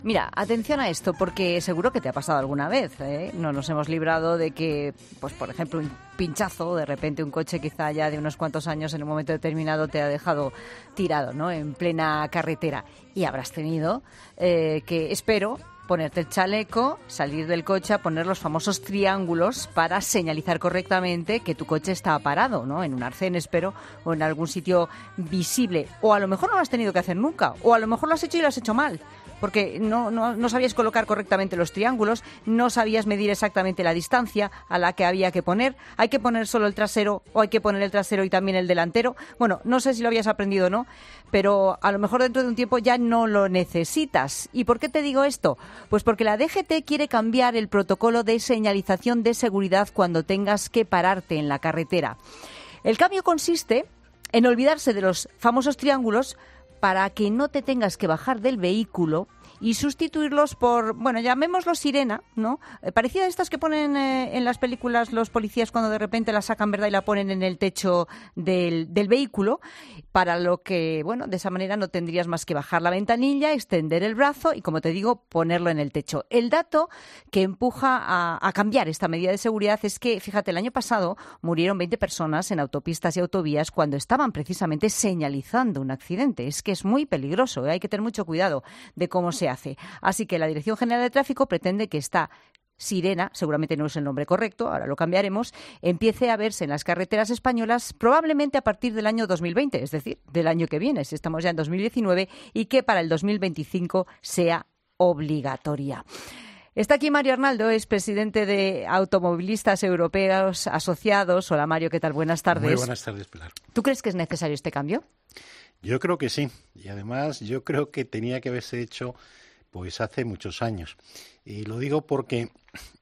Mira, atención a esto, porque seguro que te ha pasado alguna vez, ¿eh? No nos hemos librado de que, pues por ejemplo, un pinchazo, de repente un coche quizá ya de unos cuantos años en un momento determinado te ha dejado tirado, ¿no?, en plena carretera. Y habrás tenido que, espero, ponerte el chaleco, salir del coche a poner los famosos triángulos para señalizar correctamente que tu coche está parado, ¿no?, en un arcén, espero, o en algún sitio visible. O a lo mejor no lo has tenido que hacer nunca, o a lo mejor lo has hecho y lo has hecho mal, porque no sabías colocar correctamente los triángulos, no sabías medir exactamente la distancia a la que había que poner. ¿Hay que poner solo el trasero o hay que poner el trasero y también el delantero? Bueno, no sé si lo habías aprendido o no, pero a lo mejor dentro de un tiempo ya no lo necesitas. ¿Y por qué te digo esto? Pues porque la DGT quiere cambiar el protocolo de señalización de seguridad cuando tengas que pararte en la carretera. El cambio consiste en olvidarse de los famosos triángulos para que no te tengas que bajar del vehículo y sustituirlos por, bueno, llamémoslo sirena, ¿no? Parecida a estas que ponen en las películas los policías cuando de repente la sacan, ¿verdad?, y la ponen en el techo del vehículo, para lo que, bueno, de esa manera no tendrías más que bajar la ventanilla, extender el brazo y, como te digo, ponerlo en el techo. El dato que empuja a cambiar esta medida de seguridad es que, fíjate, el año pasado murieron 20 personas en autopistas y autovías cuando estaban precisamente señalizando un accidente. Es que es muy peligroso, ¿eh? Hay que tener mucho cuidado de cómo se hace. Así que la Dirección General de Tráfico pretende que esta sirena, seguramente no es el nombre correcto, ahora lo cambiaremos, empiece a verse en las carreteras españolas probablemente a partir del año 2020, es decir, del año que viene, si estamos ya en 2019, y que para el 2025 sea obligatoria. Está aquí Mario Arnaldo, es presidente de Automovilistas Europeos Asociados. Hola Mario, ¿qué tal? Buenas tardes. Muy buenas tardes, Pilar. ¿Tú crees que es necesario este cambio? Yo creo que sí, y además yo creo que tenía que haberse hecho pues hace muchos años. Y lo digo porque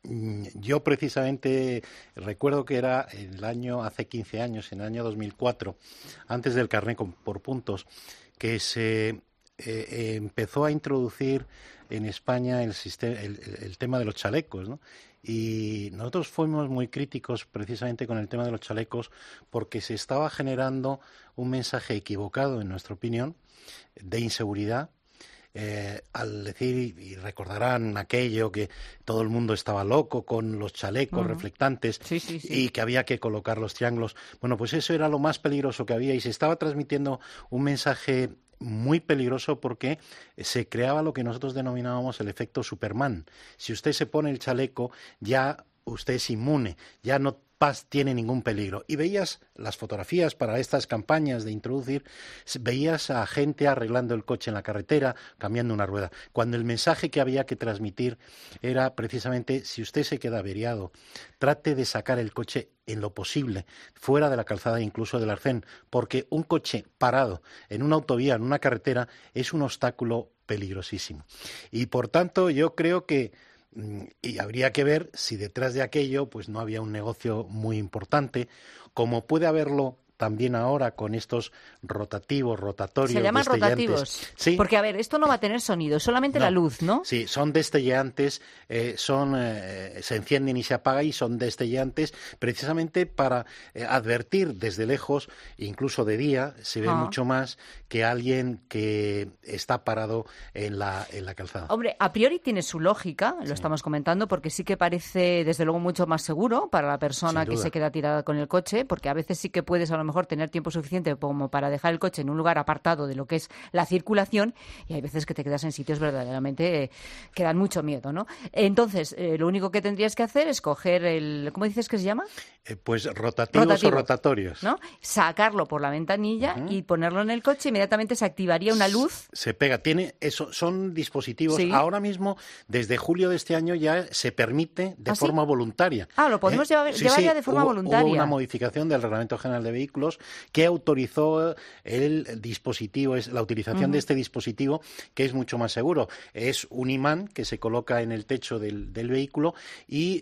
yo precisamente recuerdo que era hace 15 años, en el año 2004, antes del carné por puntos, que se empezó a introducir en España el tema de los chalecos, ¿no? Y nosotros fuimos muy críticos precisamente con el tema de los chalecos porque se estaba generando un mensaje equivocado, en nuestra opinión, de inseguridad. Al decir, y recordarán aquello que todo el mundo estaba loco con los chalecos reflectantes, sí. Y que había que colocar los triángulos. Bueno, pues eso era lo más peligroso que había y se estaba transmitiendo un mensaje muy peligroso porque se creaba lo que nosotros denominábamos el efecto Superman. Si usted se pone el chaleco, ya usted es inmune, ya no tiene ningún peligro. Y veías las fotografías para estas campañas de introducir, veías a gente arreglando el coche en la carretera, cambiando una rueda, cuando el mensaje que había que transmitir era precisamente, si usted se queda averiado, trate de sacar el coche en lo posible, fuera de la calzada, incluso del arcén, porque un coche parado en una autovía, en una carretera, es un obstáculo peligrosísimo. Y por tanto, yo creo que y habría que ver si detrás de aquello pues no había un negocio muy importante, como puede haberlo también ahora con estos rotatorios. Se llaman rotativos. Sí. Porque, a ver, esto no va a tener sonido, solamente la luz, ¿no? Sí, son destellantes, se encienden y se apagan y son destellantes precisamente para advertir desde lejos, incluso de día, se ve mucho más que alguien que está parado en la calzada. Hombre, a priori tiene su lógica, lo estamos comentando, porque sí que parece, desde luego, mucho más seguro para la persona que se queda tirada con el coche, porque a veces sí que puedes a lo mejor tener tiempo suficiente como para dejar el coche en un lugar apartado de lo que es la circulación, y hay veces que te quedas en sitios verdaderamente que dan mucho miedo, ¿no? Entonces, lo único que tendrías que hacer es coger ¿cómo dices que se llama? Pues rotativos o rotatorios, ¿no? Sacarlo por la ventanilla y ponerlo en el coche, inmediatamente se activaría una luz. Se pega, son dispositivos, ahora mismo, desde julio de este año ya se permite de forma voluntaria. Lo podemos llevar ya de forma voluntaria. Hubo una modificación del Reglamento General de Vehículos que autorizó el dispositivo, la utilización de este dispositivo, que es mucho más seguro. Es un imán que se coloca en el techo del vehículo y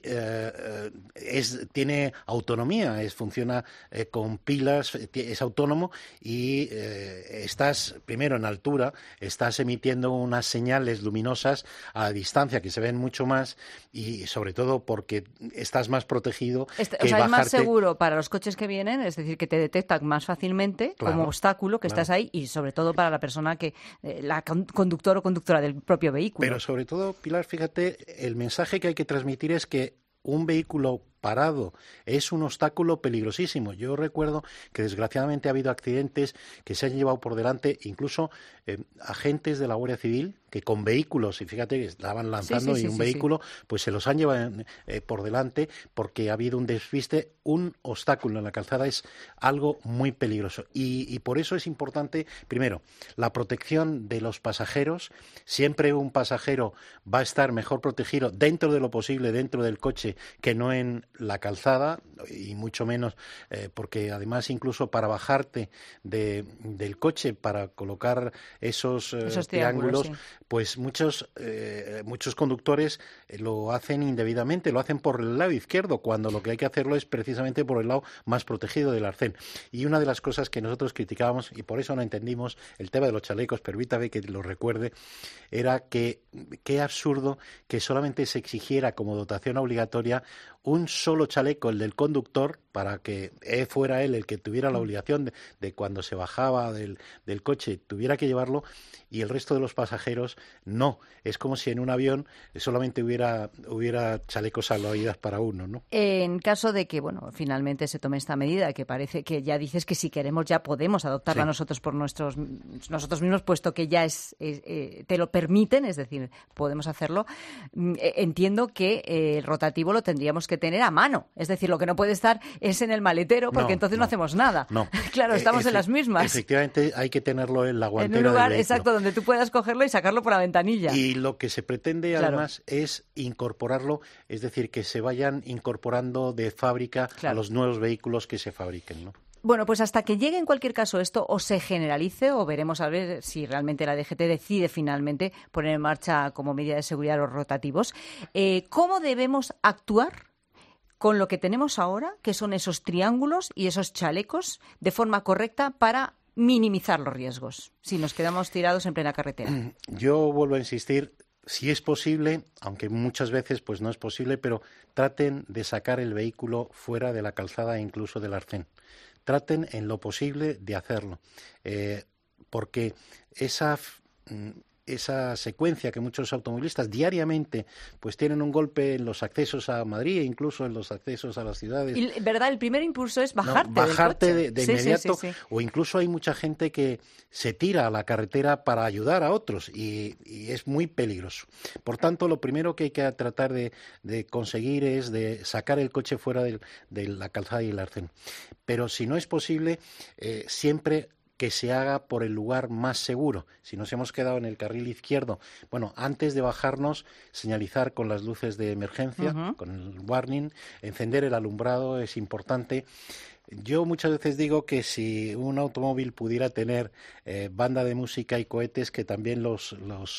tiene autonomía, funciona con pilas, es autónomo y estás primero en altura, estás emitiendo unas señales luminosas a distancia que se ven mucho más y sobre todo porque estás más protegido. Es más seguro para los coches que vienen, es decir, que te detecta más fácilmente como obstáculo que estás ahí, y sobre todo para la persona que, la conductor o conductora del propio vehículo. Pero sobre todo, Pilar, fíjate, el mensaje que hay que transmitir es que un vehículo parado es un obstáculo peligrosísimo. Yo recuerdo que desgraciadamente ha habido accidentes que se han llevado por delante, incluso agentes de la Guardia Civil que con vehículos, y fíjate que estaban lanzando vehículo, pues se los han llevado por delante porque ha habido un despiste. Un obstáculo en la calzada es algo muy peligroso y por eso es importante, primero, la protección de los pasajeros. Siempre un pasajero va a estar mejor protegido dentro de lo posible, dentro del coche, que no en la calzada, y mucho menos porque además incluso para bajarte del coche para colocar esos triángulos, pues muchos conductores lo hacen indebidamente, lo hacen por el lado izquierdo, cuando lo que hay que hacerlo es precisamente por el lado más protegido del arcén. Y una de las cosas que nosotros criticábamos, y por eso no entendimos el tema de los chalecos, permítame que lo recuerde, era que qué absurdo que solamente se exigiera como dotación obligatoria un solo chaleco, el del conductor, para que fuera él el que tuviera la obligación de cuando se bajaba del coche tuviera que llevarlo, y el resto de los pasajeros no. Es como si en un avión solamente hubiera chalecos salvavidas para uno, ¿no? En caso de que, finalmente se tome esta medida, que parece que ya dices que si queremos ya podemos adoptarla nosotros por nosotros mismos, puesto que ya te lo permiten, es decir, podemos hacerlo. Entiendo que el rotativo lo tendríamos que tener a mano, es decir, lo que no puede estar es en el maletero, porque entonces no hacemos nada. No. Claro, estamos en las mismas. Efectivamente, hay que tenerlo en la guantera en un lugar del vehículo. exacto donde tú puedas cogerlo y sacarlo por la ventanilla. Y lo que se pretende además es incorporarlo, es decir, que se vayan incorporando de fábrica a los nuevos vehículos que se fabriquen, ¿no? Bueno, pues hasta que llegue en cualquier caso esto o se generalice, o veremos a ver si realmente la DGT decide finalmente poner en marcha como medida de seguridad los rotativos, ¿cómo debemos actuar con lo que tenemos ahora, que son esos triángulos y esos chalecos, de forma correcta para minimizar los riesgos si nos quedamos tirados en plena carretera? Yo vuelvo a insistir, si es posible, aunque muchas veces pues no es posible, pero traten de sacar el vehículo fuera de la calzada e incluso del arcén. Traten en lo posible de hacerlo, porque esa secuencia que muchos automovilistas diariamente pues tienen un golpe en los accesos a Madrid e incluso en los accesos a las ciudades. Y, ¿verdad? El primer impulso es bajarte del coche. Inmediato, sí. O incluso hay mucha gente que se tira a la carretera para ayudar a otros y es muy peligroso. Por tanto, lo primero que hay que tratar de conseguir es de sacar el coche fuera de la calzada y el arcén. Pero si no es posible, siempre que se haga por el lugar más seguro. Si nos hemos quedado en el carril izquierdo, antes de bajarnos, señalizar con las luces de emergencia, con el warning, encender el alumbrado es importante. Yo muchas veces digo que si un automóvil pudiera tener banda de música y cohetes, que también los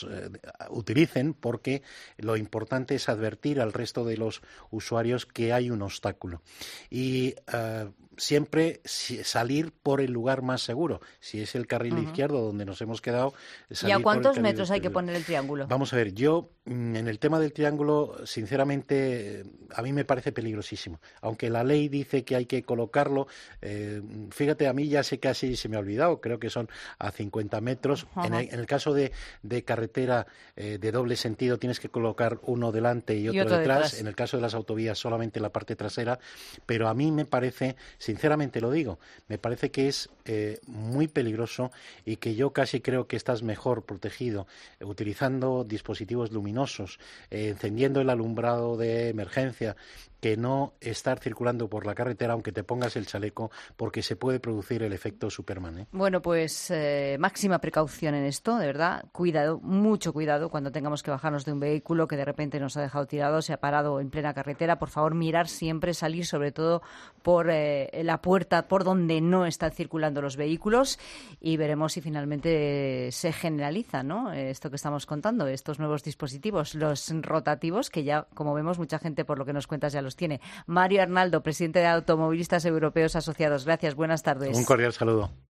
utilicen, porque lo importante es advertir al resto de los usuarios que hay un obstáculo. Y siempre salir por el lugar más seguro. Si es el carril izquierdo donde nos hemos quedado, ¿Y a cuántos metros hay que poner el triángulo? Vamos a ver, yo en el tema del triángulo, sinceramente, a mí me parece peligrosísimo. Aunque la ley dice que hay que colocarlo, fíjate, a mí ya casi se me ha olvidado, creo que son a 50 metros. En el caso de carretera de doble sentido tienes que colocar uno delante y otro detrás. En el caso de las autovías solamente la parte trasera, pero a mí me parece, sinceramente lo digo, me parece que es muy peligroso y que yo casi creo que estás mejor protegido utilizando dispositivos luminosos, encendiendo el alumbrado de emergencia, que no estar circulando por la carretera aunque te pongas el chaleco, porque se puede producir el efecto Superman, ¿eh? Bueno, pues máxima precaución en esto, de verdad. Cuidado, mucho cuidado cuando tengamos que bajarnos de un vehículo que de repente nos ha dejado tirado, se ha parado en plena carretera. Por favor, mirar siempre, salir sobre todo por la puerta por donde no están circulando los vehículos, y veremos si finalmente se generaliza, ¿no? Esto que estamos contando, estos nuevos dispositivos, los rotativos, que ya, como vemos, mucha gente, por lo que nos cuentas, ya los tiene. Mario Arnaldo, presidente de Automovilistas Europeos Asociados. Gracias, buenas tardes. Un cordial saludo.